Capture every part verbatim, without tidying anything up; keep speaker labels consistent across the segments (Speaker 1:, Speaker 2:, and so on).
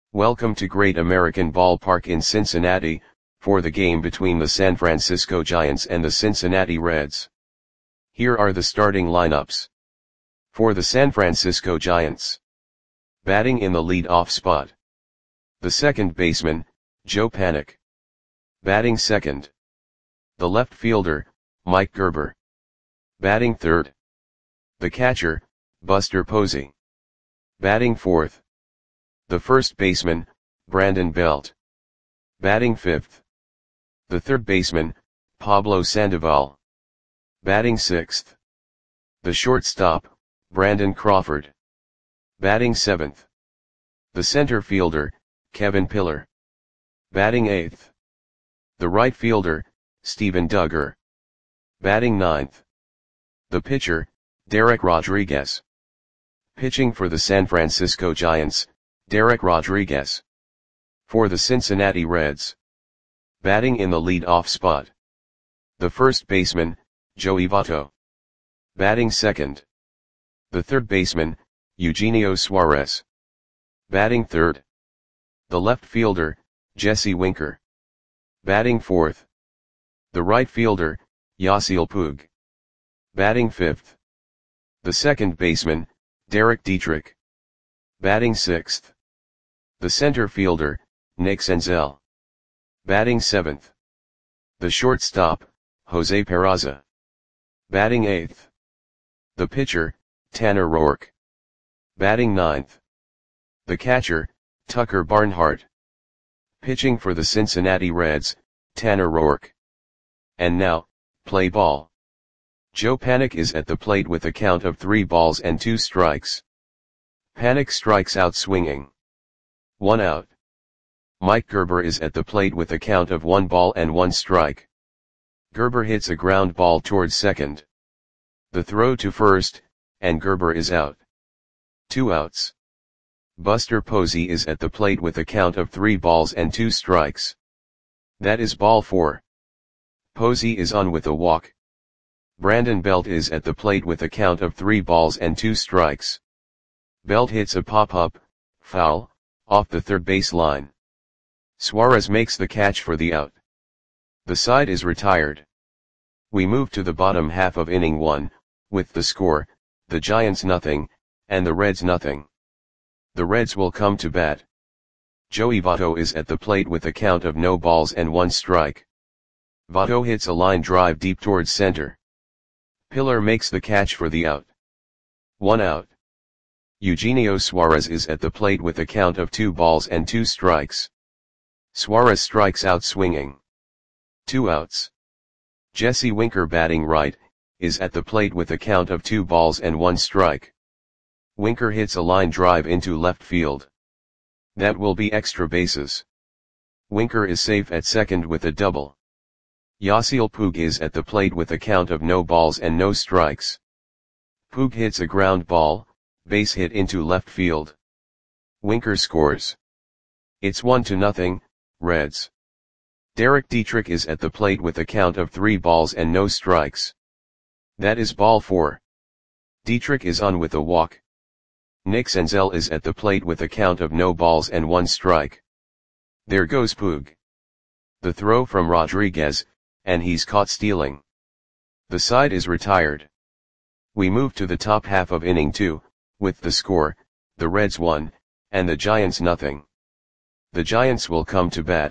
Speaker 1: Welcome to Great American Ballpark in Cincinnati, for the game between the San Francisco Giants and the Cincinnati Reds. Here are the starting lineups. For the San Francisco Giants. Batting in the lead-off spot. The second baseman, Joe Panik. Batting second. The left fielder, Mike Gerber. Batting third. The catcher, Buster Posey. Batting fourth. The first baseman, Brandon Belt. Batting fifth. The third baseman, Pablo Sandoval. Batting sixth. The shortstop, Brandon Crawford. Batting seventh. The center fielder, Kevin Pillar. Batting eighth. The right fielder, Steven Duggar. Batting ninth. The pitcher, Derek Rodriguez. Pitching for the San Francisco Giants, Derek Rodriguez. For the Cincinnati Reds. Batting in the lead-off spot. The first baseman, Joey Votto. Batting second. The third baseman, Eugenio Suarez. Batting third. The left fielder, Jesse Winker. Batting fourth. The right fielder, Yasiel Puig. Batting fifth. The second baseman, Derek Dietrich. Batting sixth. The center fielder, Nick Senzel. Batting seventh. The shortstop, Jose Peraza. Batting eighth. The pitcher, Tanner Roark. Batting ninth. The catcher, Tucker Barnhart. Pitching for the Cincinnati Reds, Tanner Roark. And now, play ball. Joe Panik is at the plate with a count of three balls and two strikes. Panik strikes out swinging. One out. Mike Gerber is at the plate with a count of one ball and one strike. Gerber hits a ground ball towards second. The throw to first, and Gerber is out. Two outs. Buster Posey is at the plate with a count of three balls and two strikes. That is ball four. Posey is on with a walk. Brandon Belt is at the plate with a count of three balls and two strikes. Belt hits a pop-up, foul, off the third base line. Suarez makes the catch for the out. The side is retired. We move to the bottom half of inning one, with the score, the Giants nothing, and the Reds nothing. The Reds will come to bat. Joey Votto is at the plate with a count of no balls and one strike. Votto hits a line drive deep towards center. Pillar makes the catch for the out. One out. Eugenio Suarez is at the plate with a count of two balls and two strikes. Suarez strikes out swinging. Two outs. Jesse Winker, batting right, is at the plate with a count of two balls and one strike. Winker hits a line drive into left field. That will be extra bases. Winker is safe at second with a double. Yasiel Puig is at the plate with a count of no balls and no strikes. Puig hits a ground ball, base hit into left field. Winker scores. It's one to nothing, Reds. Derek Dietrich is at the plate with a count of three balls and no strikes. That is ball four. Dietrich is on with a walk. Nick Senzel is at the plate with a count of no balls and one strike. There goes Puig. The throw from Rodriguez, and he's caught stealing. The side is retired. We move to the top half of inning two, with the score, the Reds one, and the Giants nothing. The Giants will come to bat.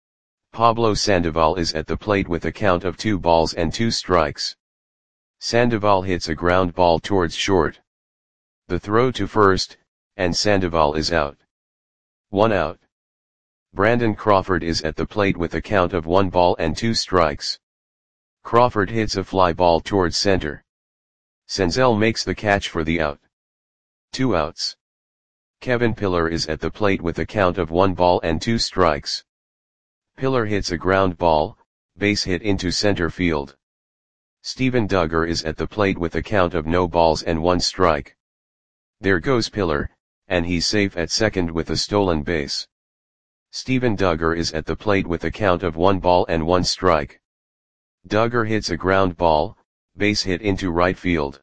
Speaker 1: Pablo Sandoval is at the plate with a count of two balls and two strikes. Sandoval hits a ground ball towards short. The throw to first, and Sandoval is out. One out. Brandon Crawford is at the plate with a count of one ball and two strikes. Crawford hits a fly ball towards center. Senzel makes the catch for the out. Two outs. Kevin Pillar is at the plate with a count of one ball and two strikes. Pillar hits a ground ball, base hit into center field. Steven Duggar is at the plate with a count of no balls and one strike. There goes Pillar, and he's safe at second with a stolen base. Steven Duggar is at the plate with a count of one ball and one strike. Duggar hits a ground ball, base hit into right field.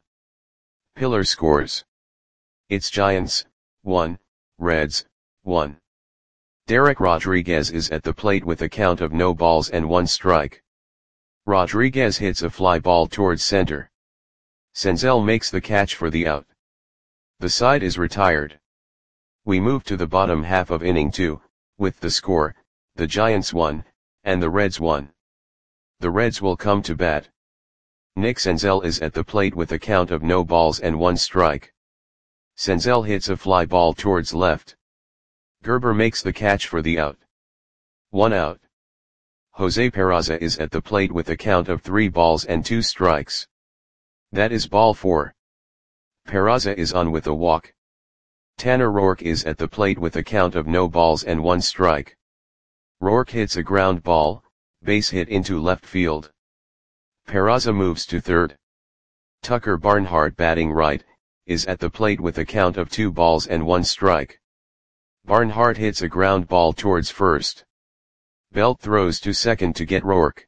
Speaker 1: Pillar scores. It's Giants, one, Reds, one. Derek Rodriguez is at the plate with a count of no balls and one strike. Rodriguez hits a fly ball towards center. Senzel makes the catch for the out. The side is retired. We move to the bottom half of inning two, with the score, the Giants won, and the Reds won. The Reds will come to bat. Nick Senzel is at the plate with a count of no balls and one strike. Senzel hits a fly ball towards left. Gerber makes the catch for the out. One out. Jose Peraza is at the plate with a count of three balls and two strikes. That is ball four. Peraza is on with a walk. Tanner Roark is at the plate with a count of no balls and one strike. Roark hits a ground ball, base hit into left field. Peraza moves to third. Tucker Barnhart, batting right, is at the plate with a count of two balls and one strike. Barnhart hits a ground ball towards first. Belt throws to second to get Roark.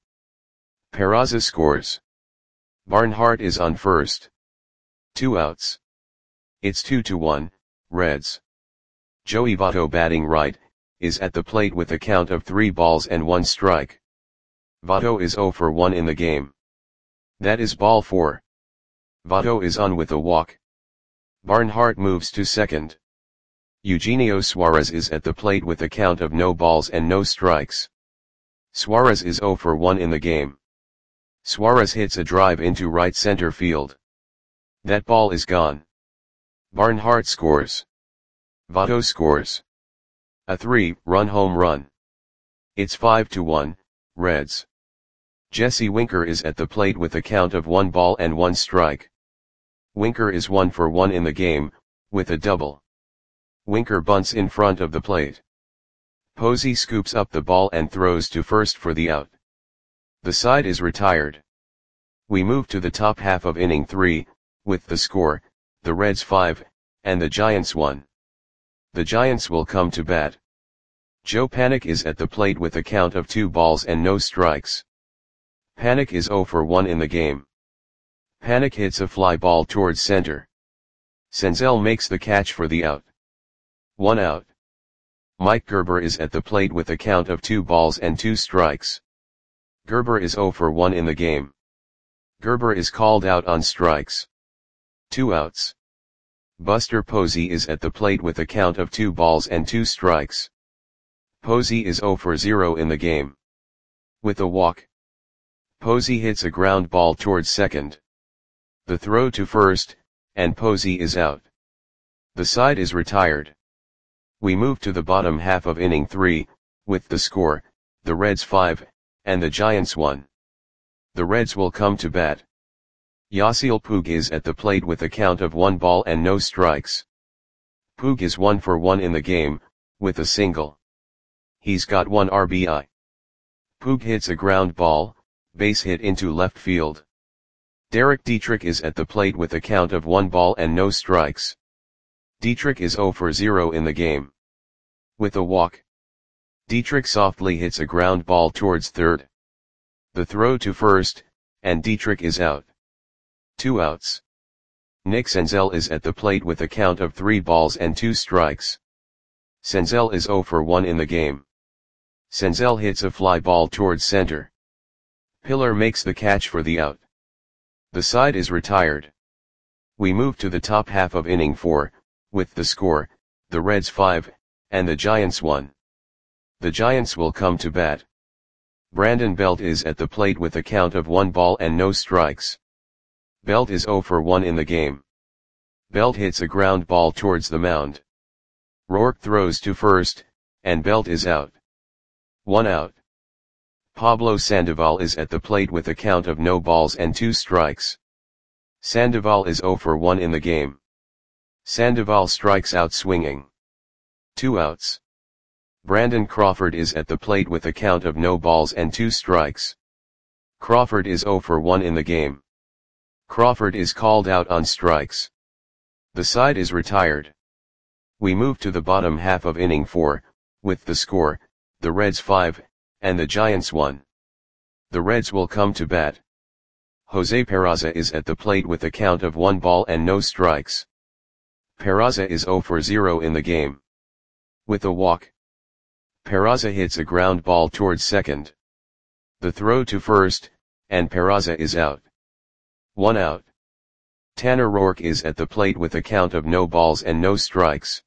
Speaker 1: Peraza scores. Barnhart is on first. Two outs. It's two to one, Reds. Joey Votto, batting right, is at the plate with a count of three balls and one strike. Votto is zero for one in the game. That is ball four. Votto is on with a walk. Barnhart moves to second. Eugenio Suarez is at the plate with a count of no balls and no strikes. Suarez is zero for one in the game. Suarez hits a drive into right center field. That ball is gone. Barnhart scores. Votto scores. A three-run home run. It's five to one, Reds. Jesse Winker is at the plate with a count of one ball and one strike. Winker is one for one in the game, with a double. Winker bunts in front of the plate. Posey scoops up the ball and throws to first for the out. The side is retired. We move to the top half of inning three, with the score, the Reds five, and the Giants one. The Giants will come to bat. Joe Panik is at the plate with a count of two balls and no strikes. Panik is zero for one in the game. Panik hits a fly ball towards center. Senzel makes the catch for the out. One out. Mike Gerber is at the plate with a count of two balls and two strikes. Gerber is zero for one in the game. Gerber is called out on strikes. Two outs. Buster Posey is at the plate with a count of two balls and two strikes. Posey is zero for zero in the game. With a walk. Posey hits a ground ball towards second. The throw to first, and Posey is out. The side is retired. We move to the bottom half of inning three, with the score, the Reds five, and the Giants one. The Reds will come to bat. Yasiel Puig is at the plate with a count of one ball and no strikes. Puig is one for one in the game, with a single. He's got one R B I. Puig hits a ground ball, base hit into left field. Derek Dietrich is at the plate with a count of one ball and no strikes. Dietrich is zero for zero in the game. With a walk. Dietrich softly hits a ground ball towards third. The throw to first, and Dietrich is out. Two outs. Nick Senzel is at the plate with a count of three balls and two strikes. Senzel is zero for one in the game. Senzel hits a fly ball towards center. Pillar makes the catch for the out. The side is retired. We move to the top half of inning four, with the score, the Reds five, and the Giants one. The Giants will come to bat. Brandon Belt is at the plate with a count of one ball and no strikes. Belt is zero for one in the game. Belt hits a ground ball towards the mound. Roark throws to first, and Belt is out. One out. Pablo Sandoval is at the plate with a count of no balls and two strikes. Sandoval is zero for one in the game. Sandoval strikes out swinging. Two outs. Brandon Crawford is at the plate with a count of no balls and two strikes. Crawford is zero for one in the game. Crawford is called out on strikes. The side is retired. We move to the bottom half of inning four, with the score, the Reds five, and the Giants one. The Reds will come to bat. Jose Peraza is at the plate with a count of one ball and no strikes. Peraza is zero for zero in the game. With a walk. Peraza hits a ground ball towards second. The throw to first, and Peraza is out. One out. Tanner Roark is at the plate with a count of no balls and no strikes.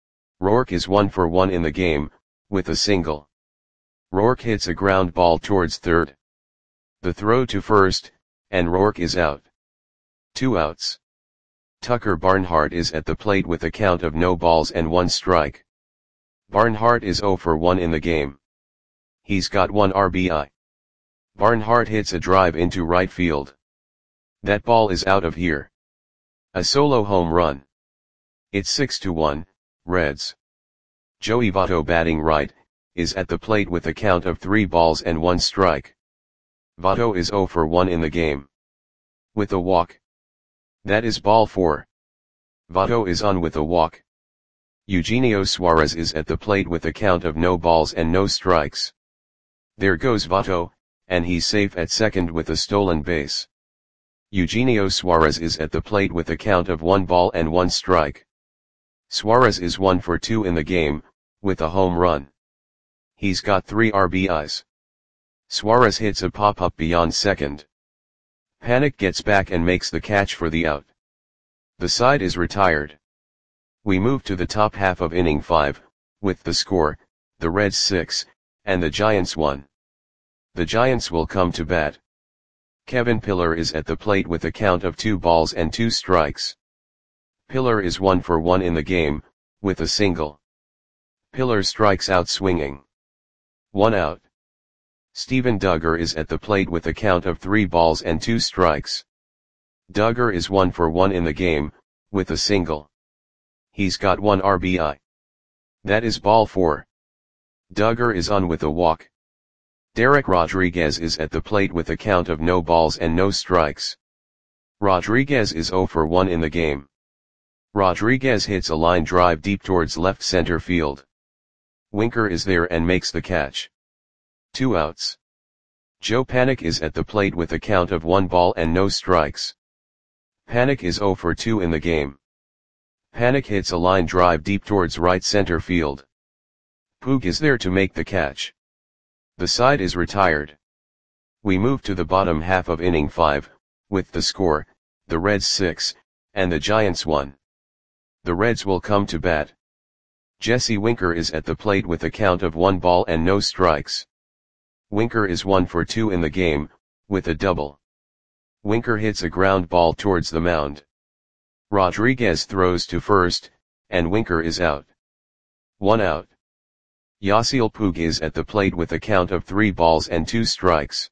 Speaker 1: Roark is one for one in the game, with a single. Roark hits a ground ball towards third. The throw to first, and Roark is out. Two outs. Tucker Barnhart is at the plate with a count of no balls and one strike. Barnhart is zero for one in the game. He's got one R B I. Barnhart hits a drive into right field. That ball is out of here. A solo home run. It's six to one, Reds. Joey Votto, batting right, is at the plate with a count of three balls and one strike. Votto is zero for one in the game. With a walk. That is ball four. Votto is on with a walk. Eugenio Suarez is at the plate with a count of no balls and no strikes. There goes Votto, and he's safe at second with a stolen base. Eugenio Suarez is at the plate with a count of one ball and one strike. Suarez is one for two in the game, with a home run. He's got three R B Is. Suarez hits a pop-up beyond second. Panik gets back and makes the catch for the out. The side is retired. We move to the top half of inning five, with the score, the Reds six, and the Giants one. The Giants will come to bat. Kevin Pillar is at the plate with a count of two balls and two strikes. Pillar is one for one in the game, with a single. Pillar strikes out swinging. One out. Steven Duggar is at the plate with a count of three balls and two strikes. Duggar is one for one in the game, with a single. He's got one R B I. That is ball four. Duggar is on with a walk. Derek Rodriguez is at the plate with a count of no balls and no strikes. Rodriguez is zero for one in the game. Rodriguez hits a line drive deep towards left center field. Winker is there and makes the catch. Two outs. Joe Panik is at the plate with a count of one ball and no strikes. Panik is zero for two in the game. Panik hits a line drive deep towards right center field. Puig is there to make the catch. The side is retired. We move to the bottom half of inning five, with the score, the Reds six, and the Giants one. The Reds will come to bat. Jesse Winker is at the plate with a count of one ball and no strikes. Winker is one for two in the game, with a double. Winker hits a ground ball towards the mound. Rodriguez throws to first, and Winker is out. One out. Yasiel Puig is at the plate with a count of three balls and two strikes.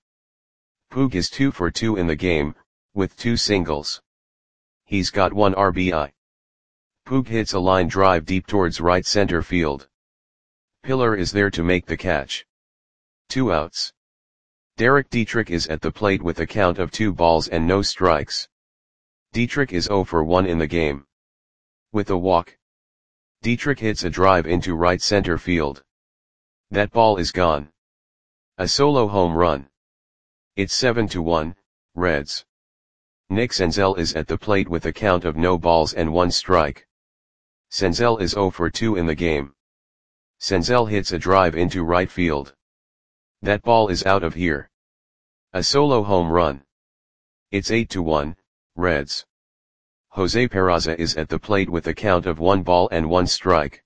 Speaker 1: Puig is two for two in the game, with two singles. He's got one R B I. Puig hits a line drive deep towards right center field. Pillar is there to make the catch. Two outs. Derek Dietrich is at the plate with a count of two balls and no strikes. Dietrich is zero for one in the game. With a walk. Dietrich hits a drive into right center field. That ball is gone. A solo home run. It's seven to one, Reds. Nick Senzel is at the plate with a count of no balls and one strike. Senzel is zero for two in the game. Senzel hits a drive into right field. That ball is out of here. A solo home run. It's eight to one, Reds. Jose Peraza is at the plate with a count of one ball and one strike.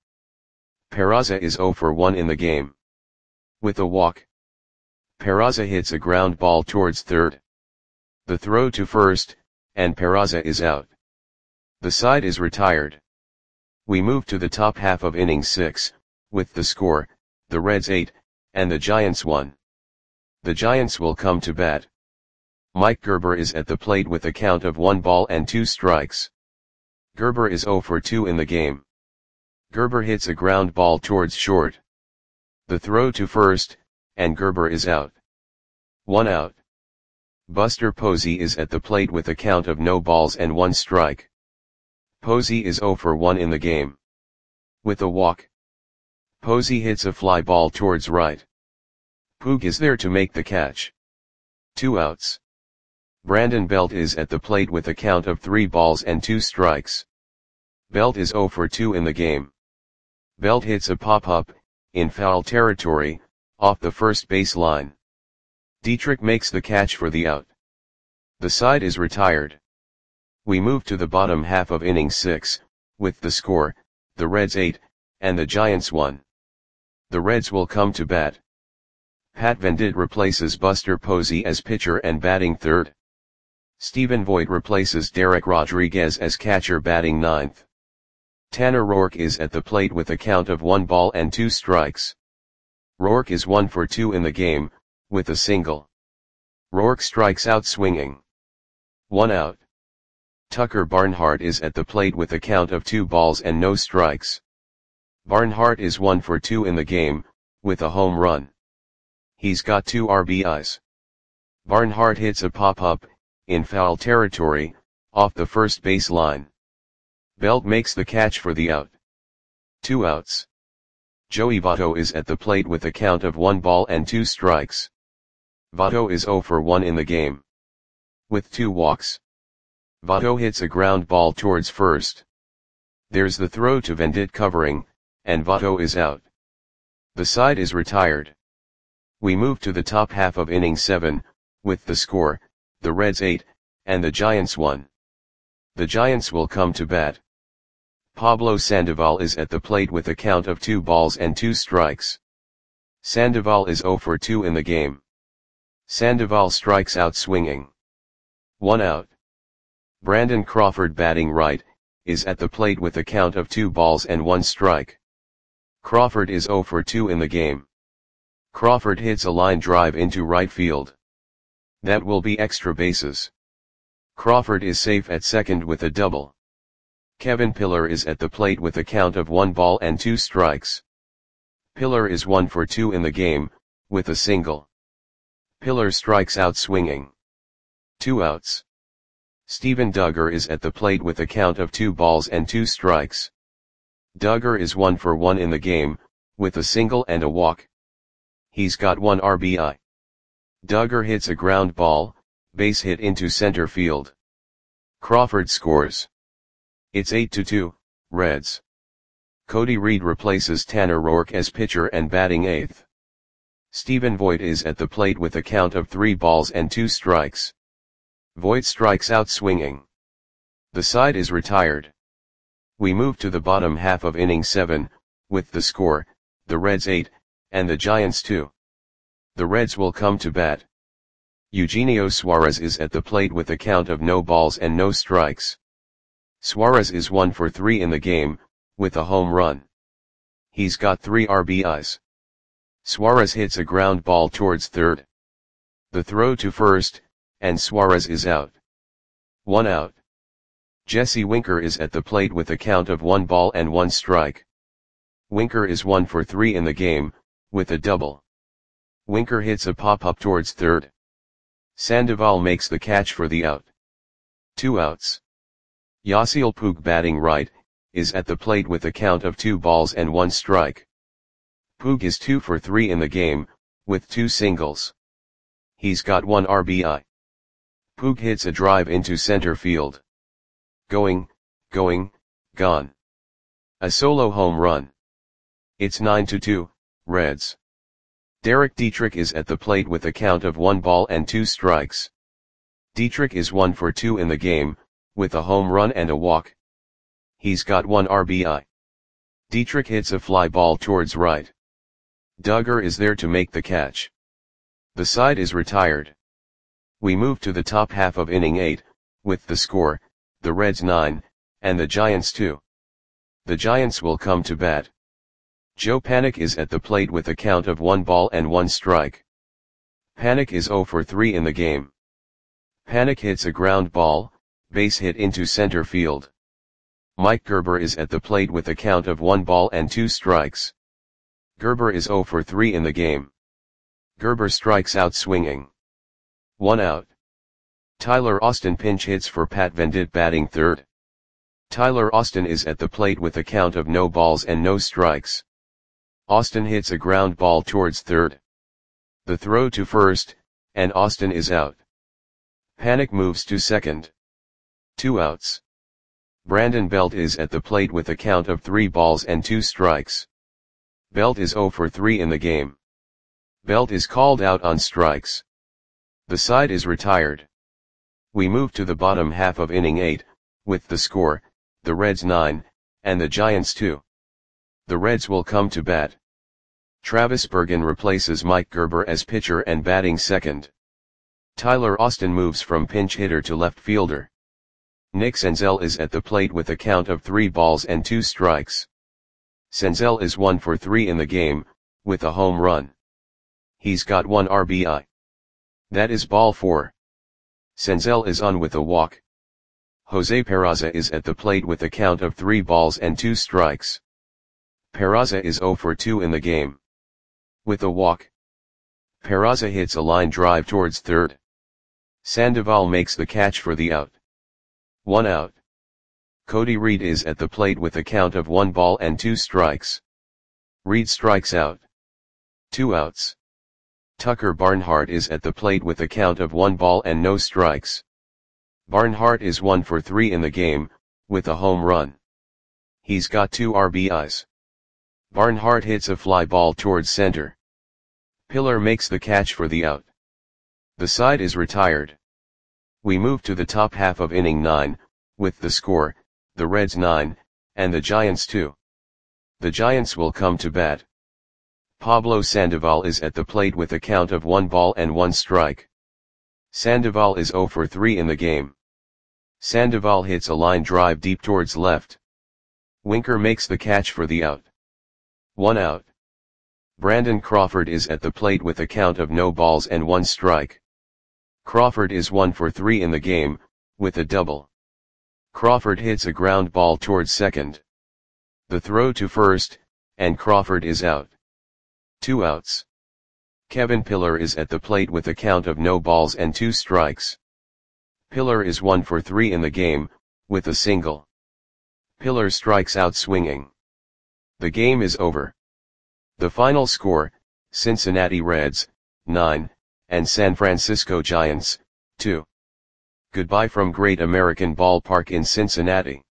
Speaker 1: Peraza is zero for one in the game. With a walk. Peraza hits a ground ball towards third. The throw to first, and Peraza is out. The side is retired. We move to the top half of inning six, with the score, the Reds eight, and the Giants one. The Giants will come to bat. Mike Gerber is at the plate with a count of one ball and two strikes. Gerber is zero for two in the game. Gerber hits a ground ball towards short. The throw to first, and Gerber is out. One out. Buster Posey is at the plate with a count of no balls and one strike. Posey is zero for one in the game. With a walk. Posey hits a fly ball towards right. Puig is there to make the catch. Two outs. Brandon Belt is at the plate with a count of three balls and two strikes. Belt is zero for two in the game. Belt hits a pop-up, in foul territory, off the first base line. Dietrich makes the catch for the out. The side is retired. We move to the bottom half of inning six, with the score, the Reds eight, and the Giants one. The Reds will come to bat. Pat Venditte replaces Buster Posey as pitcher and batting third. Stephen Vogt replaces Derek Rodriguez as catcher batting ninth. Tanner Roark is at the plate with a count of one ball and two strikes. Roark is one for two in the game, with a single. Roark strikes out swinging. One out. Tucker Barnhart is at the plate with a count of two balls and no strikes. Barnhart is one for two in the game, with a home run. He's got two R B Is. Barnhart hits a pop-up, in foul territory, off the first base line. Belt makes the catch for the out. Two outs. Joey Votto is at the plate with a count of one ball and two strikes. Votto is zero for one in the game. With two walks. Votto hits a ground ball towards first. There's the throw to Venditte covering, and Votto is out. The side is retired. We move to the top half of inning seven, with the score, the Reds eight, and the Giants one. The Giants will come to bat. Pablo Sandoval is at the plate with a count of two balls and two strikes. Sandoval is zero for two in the game. Sandoval strikes out swinging. One out. Brandon Crawford batting right, is at the plate with a count of two balls and one strike. Crawford is zero for two in the game. Crawford hits a line drive into right field. That will be extra bases. Crawford is safe at second with a double. Kevin Pillar is at the plate with a count of one ball and two strikes. Pillar is one for two in the game, with a single. Pillar strikes out swinging. Two outs. Steven Duggar is at the plate with a count of two balls and two strikes. Duggar is one for one in the game, with a single and a walk. He's got one R B I. Duggar hits a ground ball, base hit into center field. Crawford scores. It's eight to two, Reds. Cody Reed replaces Tanner Roark as pitcher and batting eighth. Stephen Vogt is at the plate with a count of three balls and two strikes. Vogt strikes out swinging. The side is retired. We move to the bottom half of inning seven, with the score, the Reds eight, and the Giants two. The Reds will come to bat. Eugenio Suarez is at the plate with a count of no balls and no strikes. Suarez is one for three in the game, with a home run. He's got three R B Is. Suarez hits a ground ball towards third. The throw to first, and Suarez is out. One out. Jesse Winker is at the plate with a count of one ball and one strike. Winker is one for three in the game, with a double. Winker hits a pop-up towards third. Sandoval makes the catch for the out. Two outs. Yasiel Puig batting right, is at the plate with a count of two balls and one strike. Puig is two for three in the game, with two singles. He's got one R B I. Puig hits a drive into center field. Going, going, gone. A solo home run. It's nine to two, Reds. Derek Dietrich is at the plate with a count of one ball and two strikes. Dietrich is one for two in the game, with a home run and a walk. He's got one R B I. Dietrich hits a fly ball towards right. Duggar is there to make the catch. The side is retired. We move to the top half of inning eight, with the score, the Reds nine, and the Giants two. The Giants will come to bat. Joe Panik is at the plate with a count of one ball and one strike. Panik is zero for three in the game. Panik hits a ground ball, base hit into center field. Mike Gerber is at the plate with a count of one ball and two strikes. Gerber is zero for three in the game. Gerber strikes out swinging. One out. Tyler Austin pinch hits for Pat Venditte batting third. Tyler Austin is at the plate with a count of no balls and no strikes. Austin hits a ground ball towards third. The throw to first, and Austin is out. Panik moves to second. Two outs. Brandon Belt is at the plate with a count of three balls and two strikes. Belt is zero for three in the game. Belt is called out on strikes. The side is retired. We move to the bottom half of inning eight, with the score, the Reds nine, and the Giants two. The Reds will come to bat. Travis Bergen replaces Mike Gerber as pitcher and batting second. Tyler Austin moves from pinch hitter to left fielder. Nick Senzel is at the plate with a count of three balls and two strikes. Senzel is one for three in the game, with a home run. He's got one R B I. That is ball four. Senzel is on with a walk. Jose Peraza is at the plate with a count of three balls and two strikes. Peraza is zero for two in the game. With a walk. Peraza hits a line drive towards third. Sandoval makes the catch for the out. One out. Cody Reed is at the plate with a count of one ball and two strikes. Reed strikes out. Two outs. Tucker Barnhart is at the plate with a count of one ball and no strikes. Barnhart is one for three in the game, with a home run. He's got two R B Is. Barnhart hits a fly ball towards center. Pillar makes the catch for the out. The side is retired. We move to the top half of inning nine, with the score, the Reds nine, and the Giants two. The Giants will come to bat. Pablo Sandoval is at the plate with a count of one ball and one strike. Sandoval is zero for three in the game. Sandoval hits a line drive deep towards left. Winker makes the catch for the out. One out. Brandon Crawford is at the plate with a count of no balls and one strike. Crawford is one for three in the game, with a double. Crawford hits a ground ball towards second. The throw to first, and Crawford is out. Two outs. Kevin Pillar is at the plate with a count of no balls and two strikes. Pillar is one for three in the game, with a single. Pillar strikes out swinging. The game is over. The final score, Cincinnati Reds, nine, and San Francisco Giants, two. Goodbye from Great American Ballpark in Cincinnati.